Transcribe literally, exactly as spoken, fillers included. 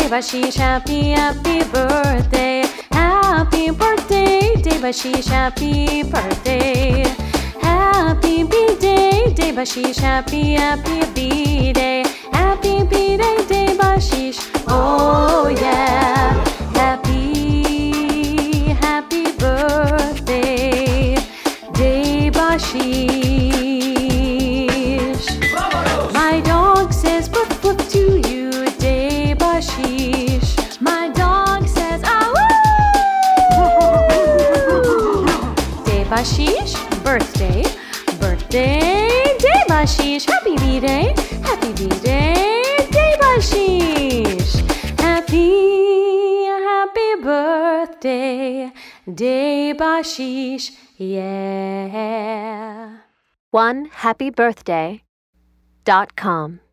Devashish, happy, happy birthday. Happy birthday, Devashish, happy birthday. Happy B-Day, Devashish, happy, happy B-Day. Happy B-Day, Devashish, oh yeah. Happy, happy birthday, Devashish. My dog says woof woof to you, Devashish. My dog says ah woo. Devashish, birthday, birthday, Devashish. Happy B-Day, happy B-Day, Devashish. Happy, happy birthday, Devashish, yeah. one happy birthday dot com